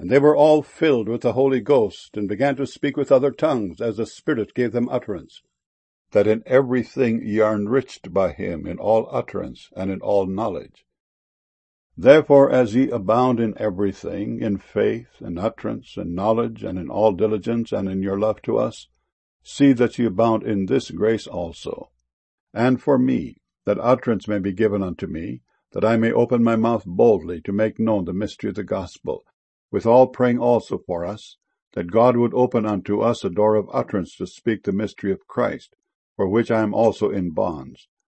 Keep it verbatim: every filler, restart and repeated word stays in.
And they were all filled with the Holy Ghost, and began to speak with other tongues, as the Spirit gave them utterance. That in everything ye are enriched by him, in all utterance and in all knowledge. Therefore, as ye abound in everything, in faith, and utterance, and knowledge, and in all diligence, and in your love to us, see that ye abound in this grace also. And for me, that utterance may be given unto me, that I may open my mouth boldly to make known the mystery of the gospel, withal praying also for us, that God would open unto us a door of utterance to speak the mystery of Christ, for which I am also in bonds,